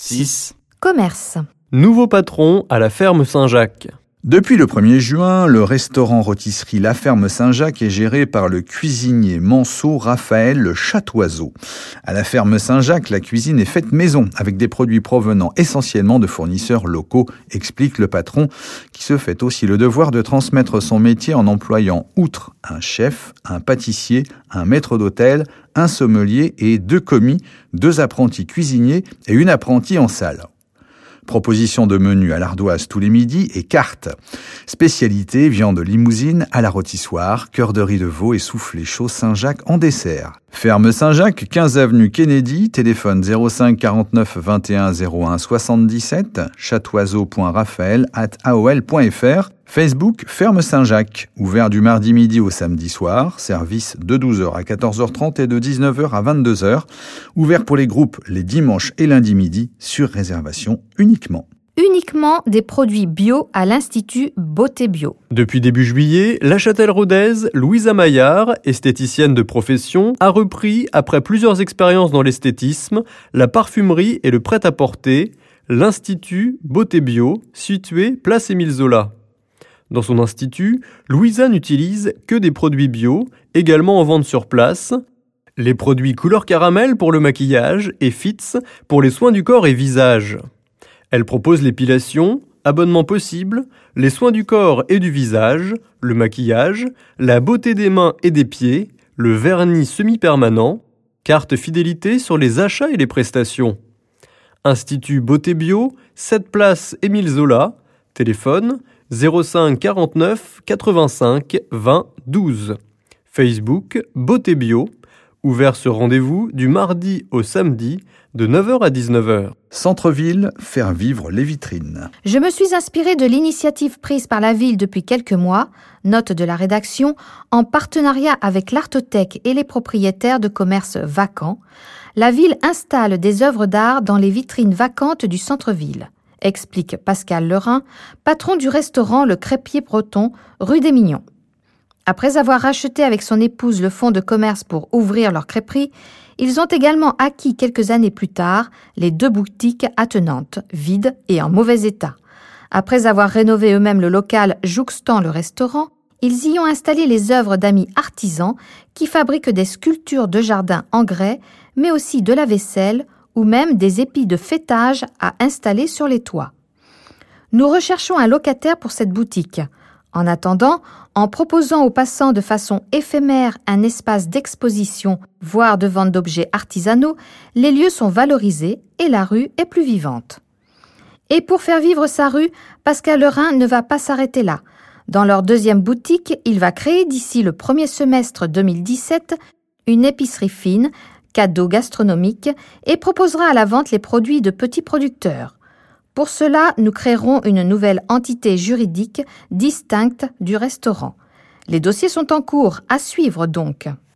6. Commerce. Nouveau patron à la ferme Saint-Jacques. Depuis le 1er juin, le restaurant-rôtisserie La Ferme Saint-Jacques est géré par le cuisinier manceau Raphaël Chatoiseau. À la Ferme Saint-Jacques, la cuisine est faite maison, avec des produits provenant essentiellement de fournisseurs locaux, explique le patron, qui se fait aussi le devoir de transmettre son métier en employant, outre un chef, un pâtissier, un maître d'hôtel, un sommelier et 2 commis, 2 apprentis cuisiniers et une apprentie en salle. Proposition de menu à l'ardoise tous les midis et cartes. Spécialité, viande limousine à la rôtissoire, cœur de riz de veau et soufflé chaud Saint-Jacques en dessert. Ferme Saint-Jacques, 15 avenue Kennedy, téléphone 05 49 21 01 77, chatoiseau.raphaël@aol.fr, Facebook Ferme Saint-Jacques, ouvert du mardi midi au samedi soir, service de 12h à 14h30 et de 19h à 22h, ouvert pour les groupes les dimanches et lundis midi, sur réservation uniquement. Uniquement des produits bio à l'Institut Beauté Bio. Depuis début juillet, la Châtelleraudaise Louisa Maillard, esthéticienne de profession, a repris, après plusieurs expériences dans l'esthétisme, la parfumerie et le prêt-à-porter, l'Institut Beauté Bio, situé place Émile Zola. Dans son institut, Louisa n'utilise que des produits bio, également en vente sur place. Les produits couleur caramel pour le maquillage et Fitz pour les soins du corps et visage. Elle propose l'épilation, abonnement possible, les soins du corps et du visage, le maquillage, la beauté des mains et des pieds, le vernis semi-permanent, carte fidélité sur les achats et les prestations. Institut Beauté Bio, 7 place Émile Zola, téléphone 05 49 85 20 12. Facebook Beauté Bio, ouvert ce rendez-vous du mardi au samedi de 9h à 19h. Centre-ville, faire vivre les vitrines. Je me suis inspirée de l'initiative prise par la ville depuis quelques mois, note de la rédaction, en partenariat avec l'Artothèque et les propriétaires de commerces vacants. La ville installe des œuvres d'art dans les vitrines vacantes du centre-ville, explique Pascal Lerin, patron du restaurant Le Crépier Breton, rue des Mignons. Après avoir racheté avec son épouse le fonds de commerce pour ouvrir leur crêperie, ils ont également acquis quelques années plus tard les 2 boutiques attenantes, vides et en mauvais état. Après avoir rénové eux-mêmes le local jouxtant le restaurant, ils y ont installé les œuvres d'amis artisans qui fabriquent des sculptures de jardin en grès, mais aussi de la vaisselle ou même des épis de fêtage à installer sur les toits. Nous recherchons un locataire pour cette boutique. En attendant, en proposant aux passants de façon éphémère un espace d'exposition, voire de vente d'objets artisanaux, les lieux sont valorisés et la rue est plus vivante. Et pour faire vivre sa rue, Pascal Lerin ne va pas s'arrêter là. Dans leur 2e boutique, il va créer d'ici le 1er semestre 2017 une épicerie fine, cadeaux gastronomiques et proposera à la vente les produits de petits producteurs. Pour cela, nous créerons une nouvelle entité juridique distincte du restaurant. Les dossiers sont en cours, à suivre donc.